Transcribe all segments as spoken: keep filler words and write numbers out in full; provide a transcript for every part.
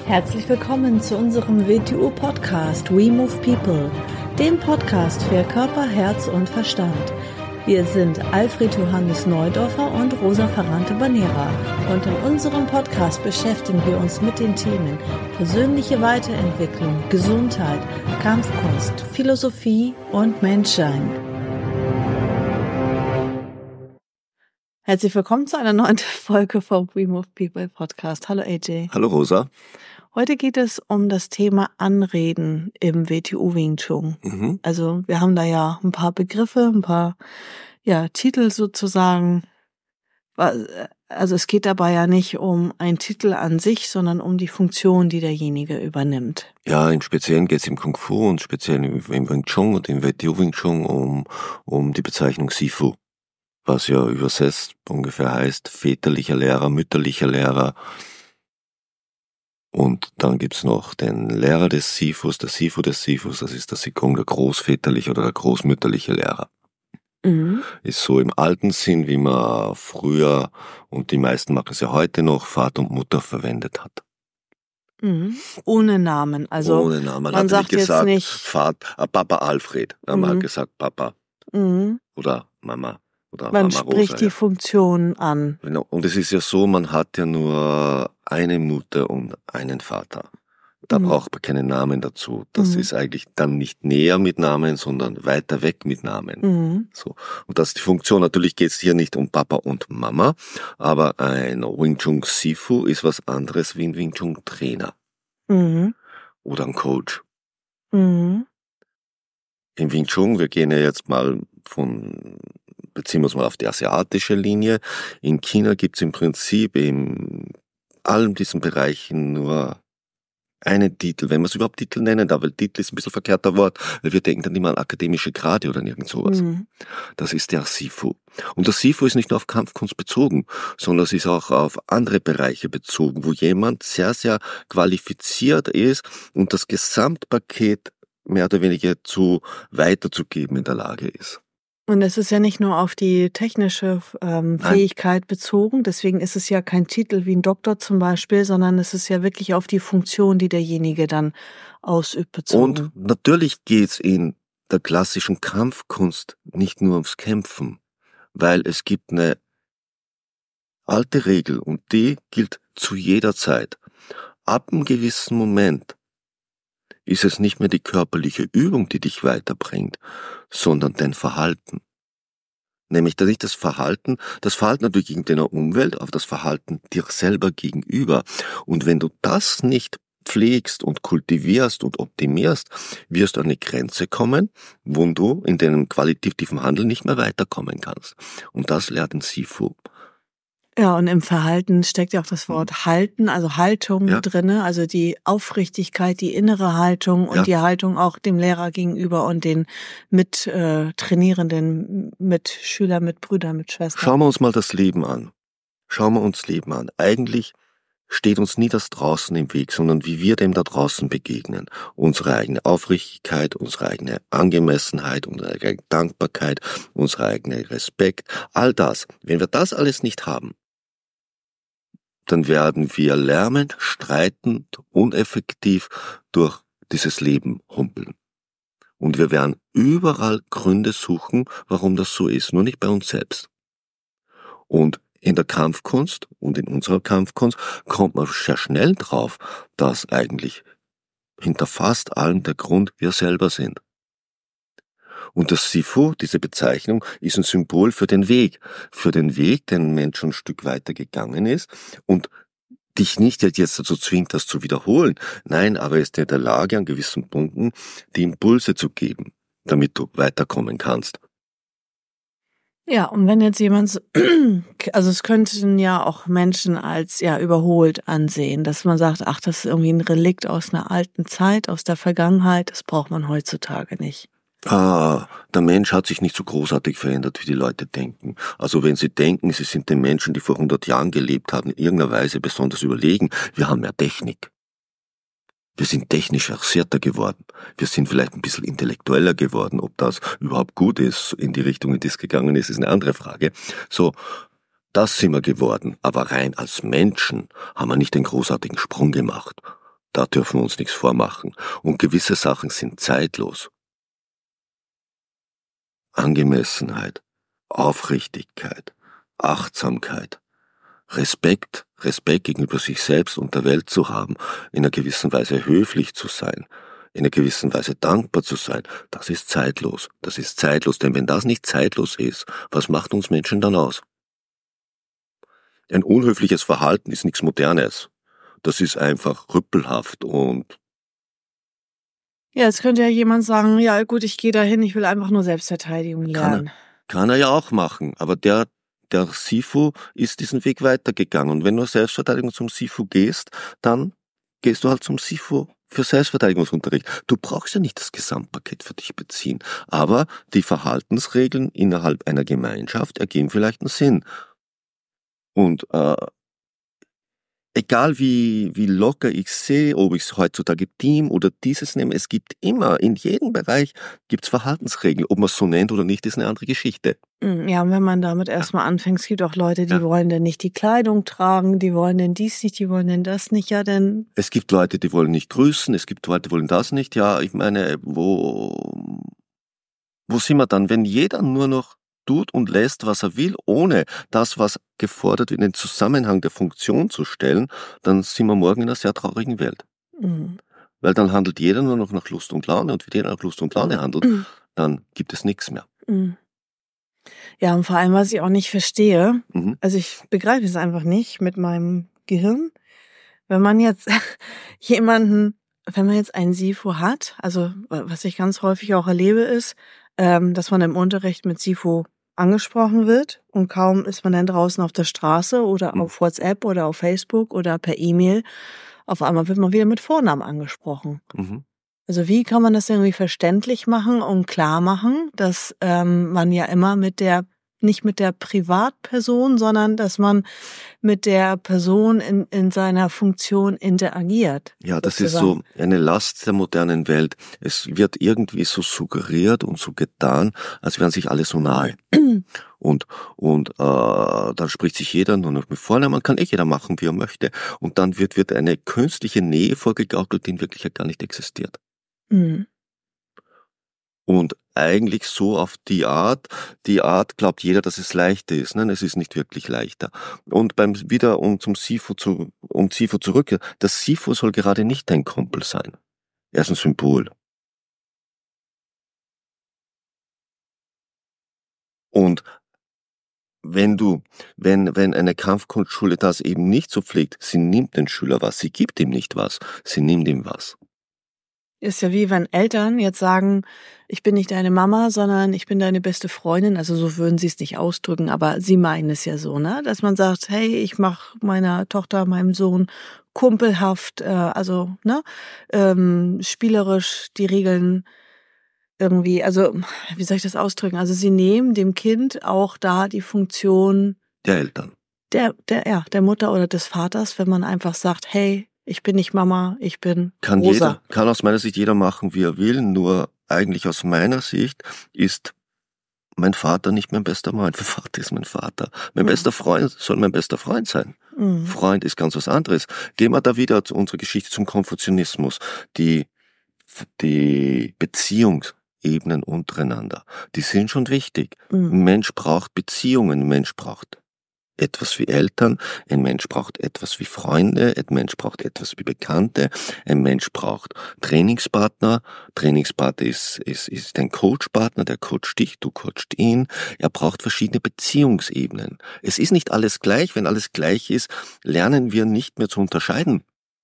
Herzlich willkommen zu unserem W T U-Podcast We Move People, dem Podcast für Körper, Herz und Verstand. Wir sind Alfred Johannes Neudorfer und Rosa Ferrante-Banera und in unserem Podcast beschäftigen wir uns mit den Themen persönliche Weiterentwicklung, Gesundheit, Kampfkunst, Philosophie und Menschsein. Herzlich willkommen zu einer neuen Folge vom We Move People Podcast. Hallo A J. Hallo Rosa. Heute geht es um das Thema Anreden im W T U Wing Chun. Mhm. Also wir haben da ja ein paar Begriffe, ein paar ja Titel sozusagen. Also es geht dabei ja nicht um einen Titel an sich, sondern um die Funktion, die derjenige übernimmt. Ja, im Speziellen geht es im Kung Fu und speziell im Wing Chun und im W T U Wing Chun um, um die Bezeichnung Sifu, was ja übersetzt ungefähr heißt väterlicher Lehrer, mütterlicher Lehrer. Und dann gibt's noch den Lehrer des Sifus, der Sifu des Sifus, das ist der Sikong, der großväterliche oder der großmütterliche Lehrer. Mhm. Ist so im alten Sinn, wie man früher, und die meisten machen es ja heute noch, Vater und Mutter verwendet hat. Mhm. Ohne Namen, also ohne Namen. Man, man hat sagt nicht gesagt, jetzt nicht Vater, äh, Papa Alfred, man mhm. hat gesagt Papa mhm. oder Mama. Oder man Mama spricht Rosa, die ja. Funktion an. Genau. Und es ist ja so, man hat ja nur eine Mutter und einen Vater. Da mhm. braucht man keinen Namen dazu. Das mhm. ist eigentlich dann nicht näher mit Namen, sondern weiter weg mit Namen. Mhm. So. Und das ist die Funktion. Natürlich geht es hier nicht um Papa und Mama, aber ein Wing Chun Sifu ist was anderes wie ein Wing Chun Trainer. Mhm. Oder ein Coach. Mhm. Im Wing Chun, wir gehen ja jetzt mal von, beziehen wir uns mal auf die asiatische Linie. In China gibt's im Prinzip in allen diesen Bereichen nur einen Titel, wenn wir es überhaupt Titel nennen darf, weil Titel ist ein bisschen verkehrter Wort, weil wir denken dann immer an akademische Grade oder irgend sowas. Mhm. Das ist der Sifu. Und der Sifu ist nicht nur auf Kampfkunst bezogen, sondern es ist auch auf andere Bereiche bezogen, wo jemand sehr, sehr qualifiziert ist und das Gesamtpaket mehr oder weniger zu weiterzugeben in der Lage ist. Und es ist ja nicht nur auf die technische ähm, Fähigkeit bezogen, deswegen ist es ja kein Titel wie ein Doktor zum Beispiel, sondern es ist ja wirklich auf die Funktion, die derjenige dann ausübt, bezogen. Und natürlich geht's in der klassischen Kampfkunst nicht nur ums Kämpfen, weil es gibt eine alte Regel und die gilt zu jeder Zeit. Ab einem gewissen Moment ist es nicht mehr die körperliche Übung, die dich weiterbringt, sondern dein Verhalten. Nämlich nicht das Verhalten, das Verhalten natürlich gegen deine Umwelt, aber das Verhalten dir selber gegenüber. Und wenn du das nicht pflegst und kultivierst und optimierst, wirst du an eine Grenze kommen, wo du in deinem qualitativen Handeln nicht mehr weiterkommen kannst. Und das lernt ein Sifu. Ja, und im Verhalten steckt ja auch das Wort halten, also Haltung ja. drinne, also die Aufrichtigkeit, die innere Haltung und ja. die Haltung auch dem Lehrer gegenüber und den mit äh, Trainierenden, mit Schülern, mit Brüdern, mit Schwestern. Schauen wir uns mal das Leben an. Schauen wir uns Leben an. Eigentlich steht uns nie das Draußen im Weg, sondern wie wir dem da draußen begegnen. Unsere eigene Aufrichtigkeit, unsere eigene Angemessenheit, unsere eigene Dankbarkeit, unsere eigene Respekt, all das. Wenn wir das alles nicht haben, dann werden wir lärmend, streitend, uneffektiv durch dieses Leben humpeln. Und wir werden überall Gründe suchen, warum das so ist, nur nicht bei uns selbst. Und in der Kampfkunst und in unserer Kampfkunst kommt man sehr schnell drauf, dass eigentlich hinter fast allem der Grund wir selber sind. Und das Sifu, diese Bezeichnung, ist ein Symbol für den Weg, für den Weg, den ein Mensch schon ein Stück weiter gegangen ist und dich nicht jetzt dazu zwingt, das zu wiederholen. Nein, aber ist in der Lage, an gewissen Punkten die Impulse zu geben, damit du weiterkommen kannst. Ja, und wenn jetzt jemand, also es könnten ja auch Menschen als ja überholt ansehen, dass man sagt, ach, das ist irgendwie ein Relikt aus einer alten Zeit, aus der Vergangenheit, das braucht man heutzutage nicht. Ah, der Mensch hat sich nicht so großartig verändert, wie die Leute denken. Also wenn sie denken, sie sind den Menschen, die vor hundert Jahren gelebt haben, in irgendeiner Weise besonders überlegen, wir haben mehr Technik. Wir sind technisch versierter geworden. Wir sind vielleicht ein bisschen intellektueller geworden. Ob das überhaupt gut ist, in die Richtung, in die es gegangen ist, ist eine andere Frage. So, das sind wir geworden. Aber rein als Menschen haben wir nicht den großartigen Sprung gemacht. Da dürfen wir uns nichts vormachen. Und gewisse Sachen sind zeitlos. Angemessenheit, Aufrichtigkeit, Achtsamkeit, Respekt, Respekt gegenüber sich selbst und der Welt zu haben, in einer gewissen Weise höflich zu sein, in einer gewissen Weise dankbar zu sein, das ist zeitlos. Das ist zeitlos, denn wenn das nicht zeitlos ist, was macht uns Menschen dann aus? Ein unhöfliches Verhalten ist nichts Modernes. Das ist einfach rüppelhaft und... Ja, jetzt könnte ja jemand sagen, ja gut, ich gehe dahin, ich will einfach nur Selbstverteidigung lernen. Kann er, kann er ja auch machen, aber der, der Sifu ist diesen Weg weitergegangen. Und wenn du Selbstverteidigung zum Sifu gehst, dann gehst du halt zum Sifu für Selbstverteidigungsunterricht. Du brauchst ja nicht das Gesamtpaket für dich beziehen, aber die Verhaltensregeln innerhalb einer Gemeinschaft ergeben vielleicht einen Sinn. Und äh, egal wie, wie locker ich sehe, ob ich es heutzutage Team oder dieses nehme, es gibt immer, in jedem Bereich gibt's Verhaltensregeln. Ob man es so nennt oder nicht, ist eine andere Geschichte. Ja, und wenn man damit erstmal anfängt, es gibt auch Leute, die ja. wollen denn nicht die Kleidung tragen, die wollen denn dies nicht, die wollen denn das nicht, ja denn... Es gibt Leute, die wollen nicht grüßen, es gibt Leute, die wollen das nicht, ja, ich meine, wo, wo sind wir dann, wenn jeder nur noch tut und lässt, was er will, ohne das, was gefordert wird, in den Zusammenhang der Funktion zu stellen, dann sind wir morgen in einer sehr traurigen Welt. Mhm. Weil dann handelt jeder nur noch nach Lust und Laune und wenn jeder nach Lust und Laune handelt, mhm. dann gibt es nichts mehr. Mhm. Ja, und vor allem, was ich auch nicht verstehe, mhm. also ich begreife es einfach nicht mit meinem Gehirn, wenn man jetzt jemanden, wenn man jetzt einen Sifu hat, also was ich ganz häufig auch erlebe, ist, ähm, dass man im Unterricht mit Sifu angesprochen wird und kaum ist man dann draußen auf der Straße oder mhm. auf WhatsApp oder auf Facebook oder per E-Mail, auf einmal wird man wieder mit Vornamen angesprochen. Mhm. Also wie kann man das irgendwie verständlich machen und klar machen, dass ähm, man ja immer mit der, nicht mit der Privatperson, sondern dass man mit der Person in, in seiner Funktion interagiert. Ja, das sozusagen. Ist so eine Last der modernen Welt. Es wird irgendwie so suggeriert und so getan, als wären sich alle so nahe. Und und äh, dann spricht sich jeder nur noch mit Vornamen, man kann eh jeder machen, wie er möchte. Und dann wird wird eine künstliche Nähe vorgegaukelt, die in Wirklichkeit gar nicht existiert. Mhm. Und eigentlich so auf die Art, die Art glaubt jeder, dass es leichter ist. Nein, es ist nicht wirklich leichter. Und beim wieder um zum Sifu zu um Sifu zurück, das Sifu soll gerade nicht dein Kumpel sein. Er ist ein Symbol. Und wenn du, wenn, wenn eine Kampfkunstschule das eben nicht so pflegt, sie nimmt den Schüler was, sie gibt ihm nicht was, sie nimmt ihm was. Ist ja wie wenn Eltern jetzt sagen, ich bin nicht deine Mama, sondern ich bin deine beste Freundin. Also so würden sie es nicht ausdrücken, aber sie meinen es ja so, ne? Dass man sagt, hey, ich mache meiner Tochter, meinem Sohn kumpelhaft, äh, also ne, ähm, spielerisch die Regeln irgendwie, also wie soll ich das ausdrücken? Also sie nehmen dem Kind auch da die Funktion der Eltern, der, der, ja, der Mutter oder des Vaters, wenn man einfach sagt, hey, ich bin nicht Mama, ich bin kann Rosa. Jeder, kann aus meiner Sicht jeder machen, wie er will, nur eigentlich aus meiner Sicht ist mein Vater nicht mein bester Freund. Mein Vater ist mein Vater. Mein mhm. bester Freund soll mein bester Freund sein. Mhm. Freund ist ganz was anderes. Gehen wir da wieder zu unserer Geschichte zum Konfuzianismus. Die, die Beziehungsebenen untereinander, die sind schon wichtig. Mhm. Ein Mensch braucht Beziehungen, ein Mensch braucht etwas wie Eltern, ein Mensch braucht etwas wie Freunde, ein Mensch braucht etwas wie Bekannte, ein Mensch braucht Trainingspartner, Trainingspartner ist, ist, ist ein Coachpartner, der coacht dich, du coachst ihn, er braucht verschiedene Beziehungsebenen. Es ist nicht alles gleich, wenn alles gleich ist, lernen wir nicht mehr zu unterscheiden.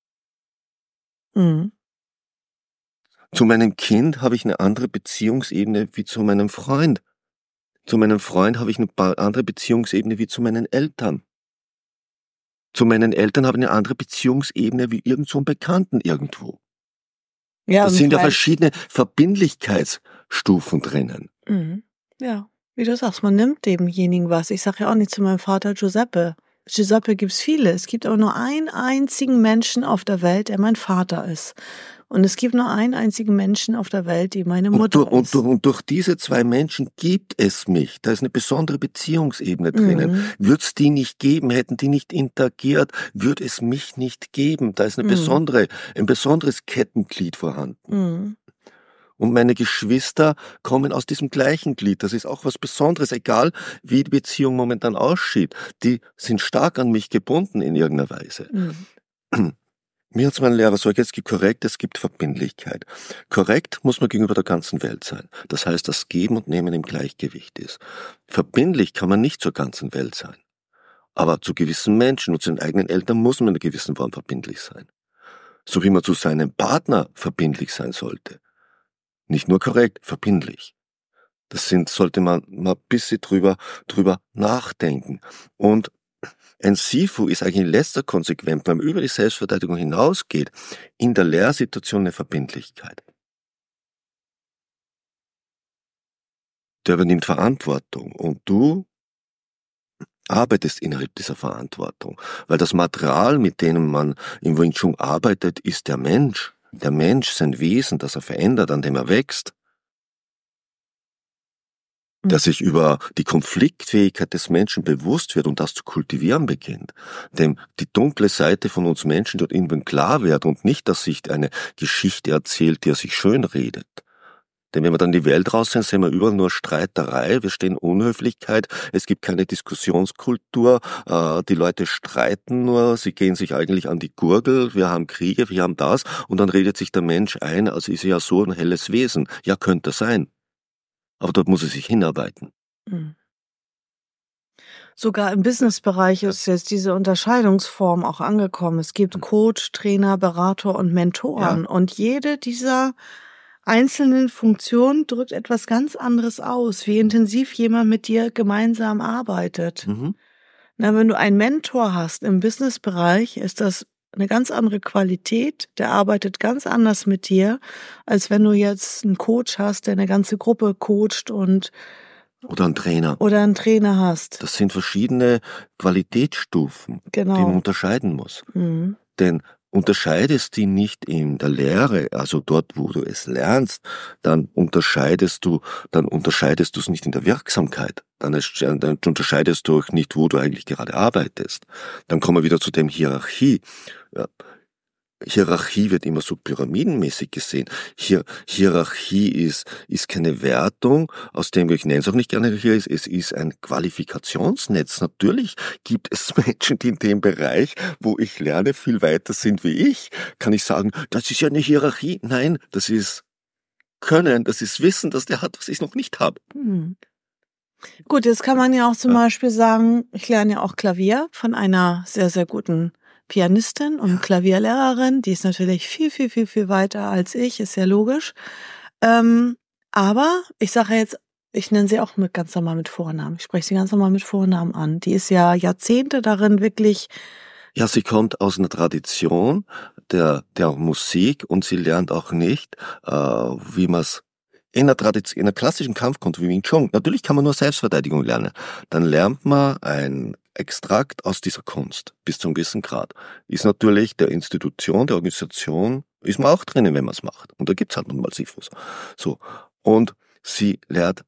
Mhm. Zu meinem Kind habe ich eine andere Beziehungsebene wie zu meinem Freund. Zu meinem Freund habe ich eine andere Beziehungsebene wie zu meinen Eltern. Zu meinen Eltern habe ich eine andere Beziehungsebene wie irgend so einen Bekannten irgendwo. Ja, das sind ja verschiedene Verbindlichkeitsstufen drinnen. Mhm. Ja, wie du sagst, man nimmt demjenigen was. Ich sage ja auch nicht zu meinem Vater Giuseppe. Giuseppe gibt's viele. Es gibt aber nur einen einzigen Menschen auf der Welt, der mein Vater ist. Und es gibt nur einen einzigen Menschen auf der Welt, die meine Und Mutter durch, und, ist. durch, und durch diese zwei Menschen gibt es mich. Da ist eine besondere Beziehungsebene drinnen. Mhm. Würde es die nicht geben, hätten die nicht interagiert, würde es mich nicht geben. Da ist eine Mhm. besondere, ein besonderes Kettenglied vorhanden. Mhm. Und meine Geschwister kommen aus diesem gleichen Glied. Das ist auch was Besonderes, egal wie die Beziehung momentan aussieht. Die sind stark an mich gebunden in irgendeiner Weise. Mhm. Mir hat mein Lehrer gesagt, es gibt korrekt, es gibt Verbindlichkeit. Korrekt muss man gegenüber der ganzen Welt sein. Das heißt, dass Geben und Nehmen im Gleichgewicht ist. Verbindlich kann man nicht zur ganzen Welt sein. Aber zu gewissen Menschen und zu den eigenen Eltern muss man in einer gewissen Form verbindlich sein. So wie man zu seinem Partner verbindlich sein sollte. Nicht nur korrekt, verbindlich. Das sind, sollte man mal ein bisschen drüber, drüber nachdenken. Und ein Sifu ist eigentlich in letzter Konsequenz, wenn man über die Selbstverteidigung hinausgeht, in der Lehrsituation eine Verbindlichkeit. Der übernimmt Verantwortung und du arbeitest innerhalb dieser Verantwortung. Weil das Material, mit dem man im Wing Chun arbeitet, ist der Mensch. Der Mensch, sein Wesen, das er verändert, an dem er wächst. Der sich über die Konfliktfähigkeit des Menschen bewusst wird und das zu kultivieren beginnt. Dem die dunkle Seite von uns Menschen dort irgendwann klar wird und nicht, dass sich eine Geschichte erzählt, die er sich schön redet. Denn wenn wir dann in die Welt raus sind, sehen wir überall nur Streiterei, wir stehen Unhöflichkeit, es gibt keine Diskussionskultur, äh, die Leute streiten nur, sie gehen sich eigentlich an die Gurgel, wir haben Kriege, wir haben das, und dann redet sich der Mensch ein, als ist er ja so ein helles Wesen. Ja, könnte sein. Aber dort muss er sich hinarbeiten. Mhm. Sogar im Businessbereich ist jetzt diese Unterscheidungsform auch angekommen. Es gibt Coach, Trainer, Berater und Mentoren. Ja. Und jede dieser einzelnen Funktionen drückt etwas ganz anderes aus, wie intensiv jemand mit dir gemeinsam arbeitet. Mhm. Na, wenn du einen Mentor hast im Businessbereich, ist das eine ganz andere Qualität. Der arbeitet ganz anders mit dir, als wenn du jetzt einen Coach hast, der eine ganze Gruppe coacht und Oder ein Trainer. oder einen Trainer hast. Das sind verschiedene Qualitätsstufen, Genau. die man unterscheiden muss. Mhm. Denn unterscheidest die nicht in der Lehre, also dort, wo du es lernst, dann unterscheidest du, dann unterscheidest du es nicht in der Wirksamkeit. Dann, ist, dann unterscheidest du auch nicht, wo du eigentlich gerade arbeitest. Dann kommen wir wieder zu dem Hierarchie. Ja. Hierarchie wird immer so pyramidenmäßig gesehen. Hier, Hierarchie ist, ist keine Wertung, aus dem, ich nenne es auch nicht gerne hier, ist, es ist ein Qualifikationsnetz. Natürlich gibt es Menschen, die in dem Bereich, wo ich lerne, viel weiter sind wie ich. Kann ich sagen, das ist ja eine Hierarchie? Nein, das ist Können, das ist Wissen, dass der hat, was ich noch nicht habe. Hm. Gut, jetzt kann man ja auch zum Ja. Beispiel sagen, ich lerne ja auch Klavier von einer sehr, sehr guten Pianistin und Klavierlehrerin. Die ist natürlich viel, viel, viel, viel weiter als ich, ist ja logisch. Ähm, aber ich sage jetzt, ich nenne sie auch mit ganz normal mit Vornamen. Ich spreche sie ganz normal mit Vornamen an. Die ist ja Jahrzehnte darin wirklich. Ja, sie kommt aus einer Tradition der, der Musik und sie lernt auch nicht, äh, wie man es in einer Tradition, in einer klassischen Kampfkunst wie Wing Chun. Natürlich kann man nur Selbstverteidigung lernen. Dann lernt man ein Extrakt aus dieser Kunst bis zu einem gewissen Grad. Ist natürlich der Institution, der Organisation, ist man auch drinnen, wenn man es macht. Und da gibt's halt nun mal Sifus. So. Und sie lernt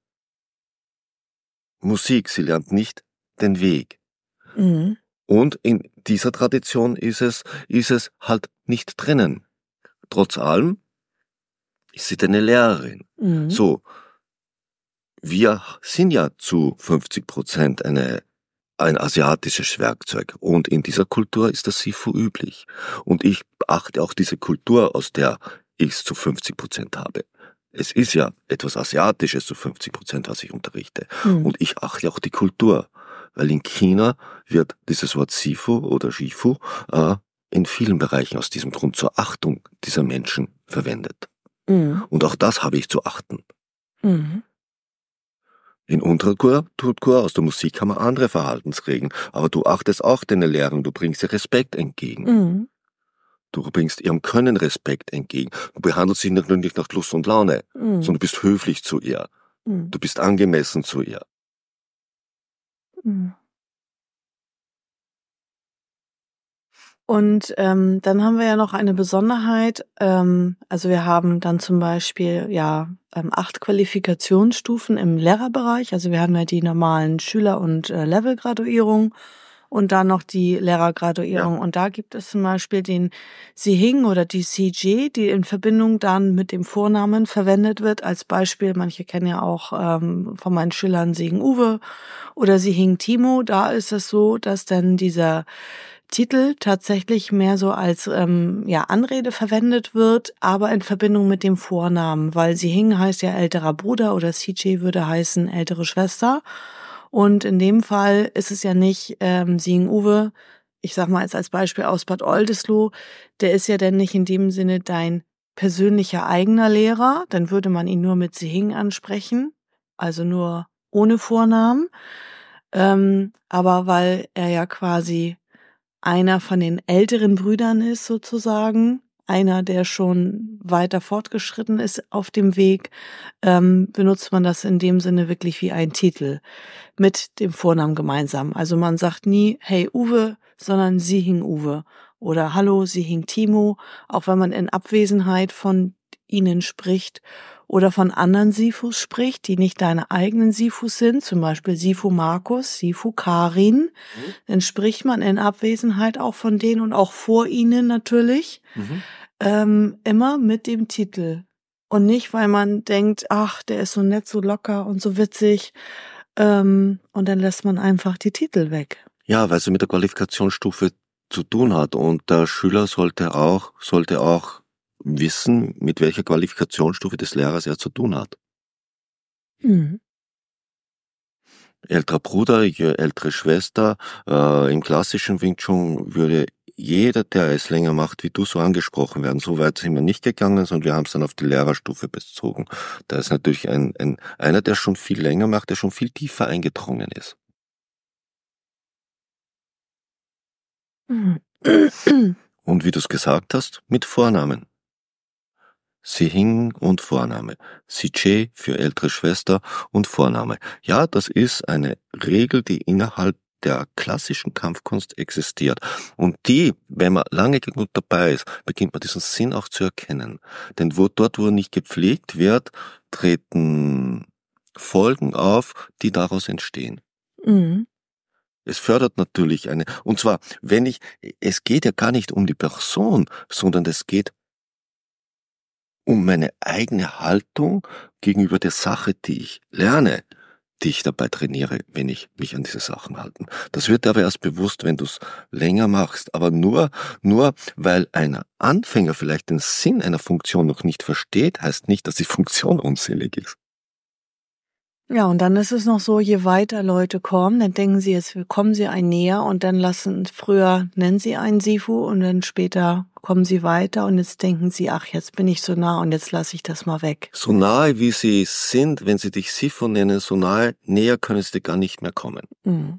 Musik, sie lernt nicht den Weg. Mhm. Und in dieser Tradition ist es, ist es halt nicht drinnen. Trotz allem ist sie eine Lehrerin. Mhm. So. Wir sind ja zu fünfzig Prozent eine, ein asiatisches Werkzeug. Und in dieser Kultur ist das Sifu üblich. Und ich achte auch diese Kultur, aus der ich es zu fünfzig Prozent habe. Es ist ja etwas Asiatisches zu fünfzig Prozent, was ich unterrichte. Mhm. Und ich achte auch die Kultur. Weil in China wird dieses Wort Sifu oder Shifu äh, in vielen Bereichen aus diesem Grund zur Achtung dieser Menschen verwendet. Mhm. Und auch das habe ich zu achten. Mhm. In unserer Kultur, aus der Musik haben wir andere Verhaltensregeln, aber du achtest auch deine Lehrern, du bringst ihr Respekt entgegen. Mhm. Du bringst ihrem Können Respekt entgegen. Du behandelst sie nicht nur nicht nach Lust und Laune, Mhm. sondern du bist höflich zu ihr. Mhm. Du bist angemessen zu ihr. Mhm. Und ähm, dann haben wir ja noch eine Besonderheit. Ähm, also wir haben dann zum Beispiel ja ähm, acht Qualifikationsstufen im Lehrerbereich. Also wir haben ja die normalen Schüler- und äh, Levelgraduierung und dann noch die Lehrergraduierung. Ja. Und da gibt es zum Beispiel den Sihing oder die C J, die in Verbindung dann mit dem Vornamen verwendet wird. Als Beispiel, manche kennen ja auch ähm, von meinen Schülern Sihing Uwe oder Sihing Timo. Da ist es so, dass dann dieser Titel tatsächlich mehr so als ähm, ja Anrede verwendet wird, aber in Verbindung mit dem Vornamen, weil Sihing heißt ja älterer Bruder oder C J würde heißen ältere Schwester. Und in dem Fall ist es ja nicht ähm, Sihing Uwe, ich sag mal jetzt als Beispiel aus Bad Oldesloe, der ist ja dann nicht in dem Sinne dein persönlicher eigener Lehrer, dann würde man ihn nur mit Sihing ansprechen, also nur ohne Vornamen. Ähm, aber weil er ja quasi einer von den älteren Brüdern ist sozusagen, einer, der schon weiter fortgeschritten ist auf dem Weg, ähm, benutzt man das in dem Sinne wirklich wie ein Titel mit dem Vornamen gemeinsam. Also man sagt nie, hey Uwe, sondern Sihing Uwe oder hallo Sihing Timo, auch wenn man in Abwesenheit von ihnen spricht oder von anderen Sifus spricht, die nicht deine eigenen Sifus sind, zum Beispiel Sifu Markus, Sifu Karin, mhm. dann spricht man in Abwesenheit auch von denen und auch vor ihnen natürlich, mhm. ähm, immer mit dem Titel. Und nicht, weil man denkt, ach, der ist so nett, so locker und so witzig, ähm, und dann lässt man einfach die Titel weg. Ja, weil sie mit der Qualifikationsstufe zu tun hat und der Schüler sollte auch, sollte auch wissen, mit welcher Qualifikationsstufe des Lehrers er zu tun hat. Mhm. Älterer Bruder, ältere Schwester, äh, im klassischen Wing Chun würde jeder, der es länger macht wie du, so angesprochen werden. So weit sind wir nicht gegangen, sondern wir haben es dann auf die Lehrerstufe bezogen. Da ist natürlich ein, ein einer, der schon viel länger macht, der schon viel tiefer eingedrungen ist. Mhm. Und wie du es gesagt hast, mit Vornamen. Sihing und Vorname. Siche für ältere Schwester und Vorname. Ja, das ist eine Regel, die innerhalb der klassischen Kampfkunst existiert. Und die, wenn man lange genug dabei ist, beginnt man diesen Sinn auch zu erkennen. Denn wo, dort, wo er nicht gepflegt wird, treten Folgen auf, die daraus entstehen. Mhm. Es fördert natürlich eine, und zwar, wenn ich, es geht ja gar nicht um die Person, sondern es geht um meine eigene Haltung gegenüber der Sache, die ich lerne, die ich dabei trainiere, wenn ich mich an diese Sachen halte. Das wird aber erst bewusst, wenn du es länger machst, aber nur, nur weil ein Anfänger vielleicht den Sinn einer Funktion noch nicht versteht, heißt nicht, dass die Funktion unsinnig ist. Ja, und dann ist es noch so, je weiter Leute kommen, dann denken sie, jetzt kommen sie ein näher und dann lassen, früher nennen sie einen Sifu und dann später kommen sie weiter und jetzt denken sie, ach, jetzt bin ich so nah und jetzt lasse ich das mal weg. So nahe wie sie sind, wenn sie dich Sifu nennen, so nahe, näher können sie dir gar nicht mehr kommen. Mhm.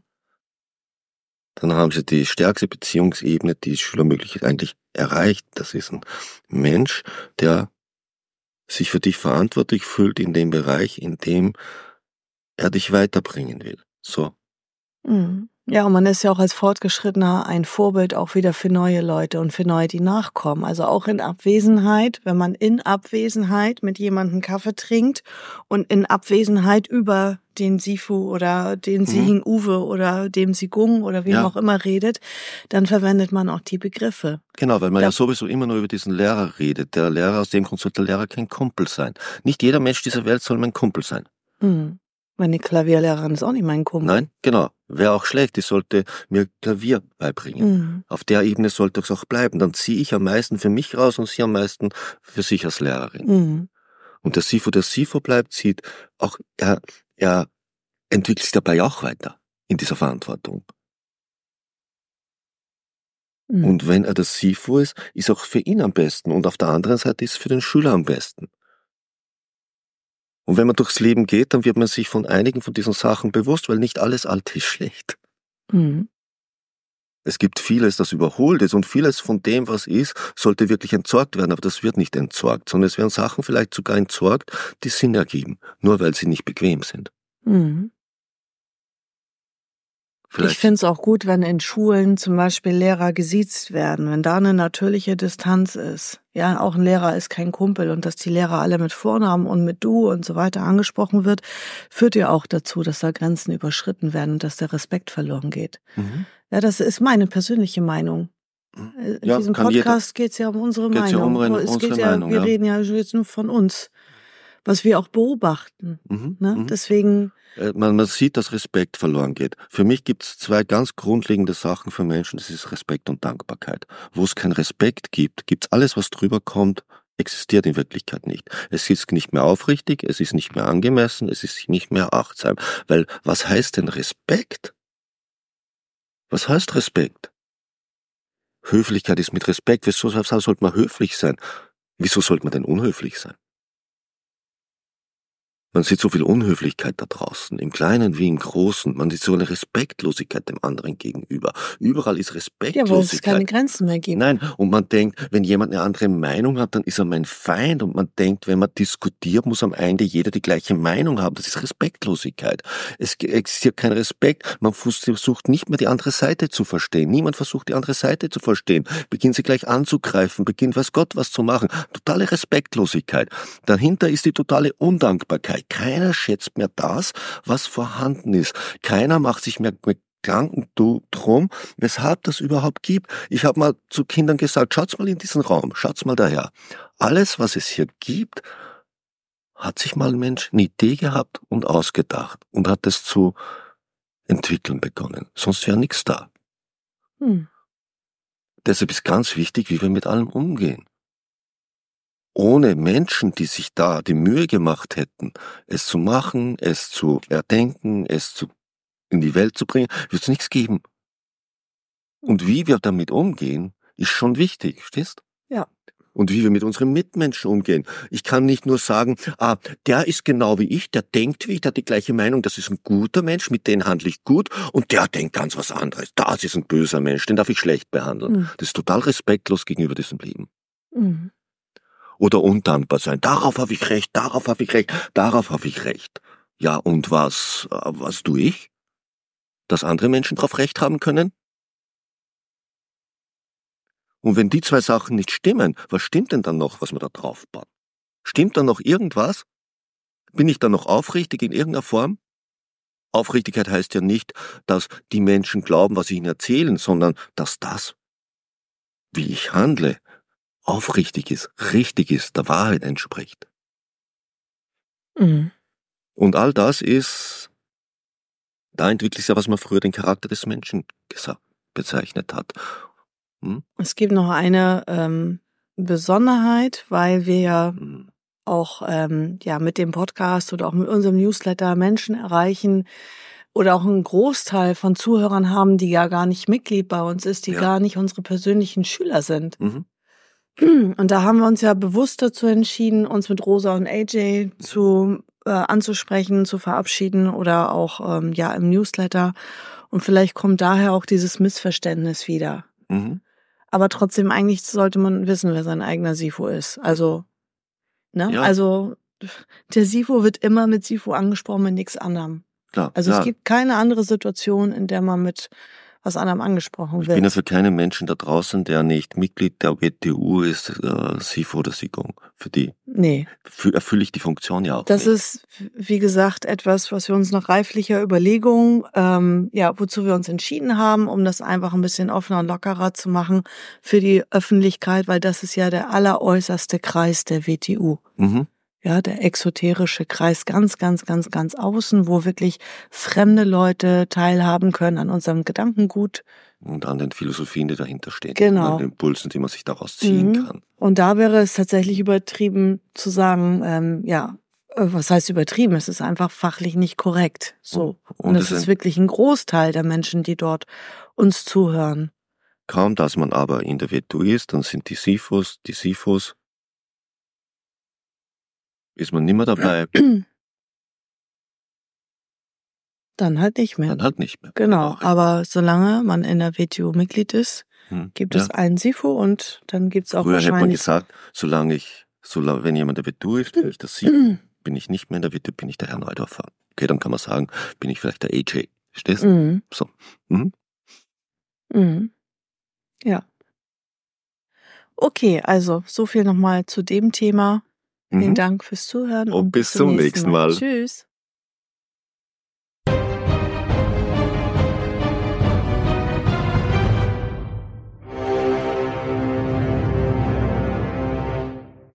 Dann haben sie die stärkste Beziehungsebene, die Schüler möglich eigentlich erreicht. Das ist ein Mensch, der sich für dich verantwortlich fühlt in dem Bereich, in dem er dich weiterbringen will. So. Mhm. Ja, und man ist ja auch als Fortgeschrittener ein Vorbild auch wieder für neue Leute und für neue, die nachkommen. Also auch in Abwesenheit, wenn man in Abwesenheit mit jemandem Kaffee trinkt und in Abwesenheit über den Sifu oder den Sihing Uwe oder dem Sigung oder wem ja. auch immer redet, dann verwendet man auch die Begriffe. Genau, weil man da ja sowieso immer nur über diesen Lehrer redet. Der Lehrer, aus dem Grund sollte der Lehrer kein Kumpel sein. Nicht jeder Mensch dieser Welt soll mein Kumpel sein. Mhm. Meine Klavierlehrerin ist auch nicht mein Kumpel. Nein, genau. Wäre auch schlecht. Die sollte mir Klavier beibringen. Mhm. Auf der Ebene sollte es auch bleiben. Dann ziehe ich am meisten für mich raus und sie am meisten für sich als Lehrerin. Mhm. Und der Sifu, der Sifu bleibt, sieht auch, er, er entwickelt sich dabei auch weiter in dieser Verantwortung. Mhm. Und wenn er der Sifu ist, ist auch für ihn am besten. Und auf der anderen Seite ist es für den Schüler am besten. Und wenn man durchs Leben geht, dann wird man sich von einigen von diesen Sachen bewusst, weil nicht alles Alte ist schlecht. Mhm. Es gibt vieles, das überholt ist und vieles von dem, was ist, sollte wirklich entsorgt werden, aber das wird nicht entsorgt, sondern es werden Sachen vielleicht sogar entsorgt, die Sinn ergeben, nur weil sie nicht bequem sind. Mhm. Vielleicht. Ich finde es auch gut, wenn in Schulen zum Beispiel Lehrer gesiezt werden, wenn da eine natürliche Distanz ist. Ja, auch ein Lehrer ist kein Kumpel und dass die Lehrer alle mit Vornamen und mit Du und so weiter angesprochen wird, führt ja auch dazu, dass da Grenzen überschritten werden und dass der Respekt verloren geht. Mhm. Ja, das ist meine persönliche Meinung. In Ja, diesem Podcast geht es ja um unsere geht's ja Meinung. um eine- es unsere geht ja, Meinung, wir ja. reden ja jetzt nur von uns, was wir auch beobachten. Mhm. Ne? Mhm. Deswegen. Äh, Man, man sieht, dass Respekt verloren geht. Für mich gibt es zwei ganz grundlegende Sachen für Menschen, das ist Respekt und Dankbarkeit. Wo es keinen Respekt gibt, gibt's alles, was drüber kommt, existiert in Wirklichkeit nicht. Es ist nicht mehr aufrichtig, es ist nicht mehr angemessen, es ist nicht mehr achtsam. Weil, was heißt denn Respekt? Was heißt Respekt? Höflichkeit ist mit Respekt. Wieso sollte man höflich sein? Wieso sollte man denn unhöflich sein? Man sieht so viel Unhöflichkeit da draußen, im Kleinen wie im Großen. Man sieht so eine Respektlosigkeit dem anderen gegenüber. Überall ist Respektlosigkeit. Ja, weil es keine Grenzen mehr gibt. Nein, und man denkt, wenn jemand eine andere Meinung hat, dann ist er mein Feind. Und man denkt, wenn man diskutiert, muss am Ende jeder die gleiche Meinung haben. Das ist Respektlosigkeit. Es existiert kein Respekt. Man versucht nicht mehr die andere Seite zu verstehen. Niemand versucht die andere Seite zu verstehen. Beginnt sie gleich anzugreifen, beginnt weiß Gott was zu machen. Totale Respektlosigkeit. Dahinter ist die totale Undankbarkeit. Keiner schätzt mehr das, was vorhanden ist. Keiner macht sich mehr Gedanken drum, weshalb das überhaupt gibt. Ich habe mal zu Kindern gesagt, schaut's mal in diesen Raum, schaut's mal daher. Alles, was es hier gibt, hat sich mal ein Mensch eine Idee gehabt und ausgedacht und hat es zu entwickeln begonnen. Sonst wäre nichts da. Hm. Deshalb ist ganz wichtig, wie wir mit allem umgehen. Ohne Menschen, die sich da die Mühe gemacht hätten, es zu machen, es zu erdenken, es zu in die Welt zu bringen, wird es nichts geben. Und wie wir damit umgehen, ist schon wichtig, verstehst? Ja. Und wie wir mit unseren Mitmenschen umgehen. Ich kann nicht nur sagen, ah, der ist genau wie ich, der denkt wie ich, der hat die gleiche Meinung, das ist ein guter Mensch, mit dem handle ich gut, und der denkt ganz was anderes. Das ist ein böser Mensch, den darf ich schlecht behandeln. Mhm. Das ist total respektlos gegenüber diesem Leben. Mhm. Oder undankbar sein. Darauf habe ich recht, darauf habe ich recht, darauf habe ich recht. Ja, und was, was tue ich? Dass andere Menschen darauf recht haben können? Und wenn die zwei Sachen nicht stimmen, was stimmt denn dann noch, was man da drauf baut? Stimmt dann noch irgendwas? Bin ich dann noch aufrichtig in irgendeiner Form? Aufrichtigkeit heißt ja nicht, dass die Menschen glauben, was ich ihnen erzähle, sondern dass das, wie ich handle, aufrichtig ist, richtig ist, der Wahrheit entspricht. Mhm. Und all das ist, da entwickelt sich ja, was man früher den Charakter des Menschen gesagt, bezeichnet hat. Hm? Es gibt noch eine ähm, Besonderheit, weil wir ja Hm. auch ähm, ja mit dem Podcast oder auch mit unserem Newsletter Menschen erreichen oder auch einen Großteil von Zuhörern haben, die ja gar nicht Mitglied bei uns ist, die Ja. gar nicht unsere persönlichen Schüler sind. Mhm. Und da haben wir uns ja bewusst dazu entschieden, uns mit Rosa und A J zu äh, anzusprechen, zu verabschieden oder auch ähm, ja im Newsletter. Und vielleicht kommt daher auch dieses Missverständnis wieder. Mhm. Aber trotzdem, eigentlich sollte man wissen, wer sein eigener Sifo ist. Also, ne? Ja. Also, der Sifo wird immer mit Sifo angesprochen, mit nichts anderem. Klar, Also, ja. es gibt keine andere Situation, in der man mit was anderem angesprochen Ich wird. bin ja für keinen Menschen da draußen, der nicht Mitglied der W T U ist, äh, Sifo oder Sigung. Für die Nee. für, erfülle ich die Funktion ja auch Das nicht. ist, wie gesagt, etwas, was wir uns nach reiflicher Überlegung, ähm, ja, wozu wir uns entschieden haben, um das einfach ein bisschen offener und lockerer zu machen für die Öffentlichkeit, weil das ist ja der alleräußerste Kreis der W T U. Mhm. Ja, der exoterische Kreis ganz, ganz, ganz, ganz außen, wo wirklich fremde Leute teilhaben können an unserem Gedankengut. Und an den Philosophien, die dahinter stehen. Genau. Und an den Impulsen, die man sich daraus ziehen Mhm. kann. Und da wäre es tatsächlich übertrieben zu sagen, ähm, ja, äh, was heißt übertrieben? Es ist einfach fachlich nicht korrekt. So. Und, Und es es ist sind- wirklich ein Großteil der Menschen, die dort uns zuhören. Kaum, dass man aber in der W T U ist, dann sind die Sifos, die Sifos, ist man nimmer dabei, Dann halt nicht mehr. dann halt nicht mehr. Genau. Auch. Aber solange man in der W T U Mitglied ist, Hm. gibt Ja. es einen Sifo und dann gibt es auch Früher hätte man wahrscheinlich. gesagt, solange ich, solange, wenn jemand der W T U ist, bin ich der Sifo, bin ich nicht mehr in der W T U, bin ich der Herr Neudorfer. Okay, dann kann man sagen, bin ich vielleicht der A J. Verstehst du? Mhm. So. Mhm. Mhm. Ja. Okay, also so viel nochmal zu dem Thema. Vielen Mhm. Dank fürs Zuhören Und und bis zum nächsten Mal. Tschüss.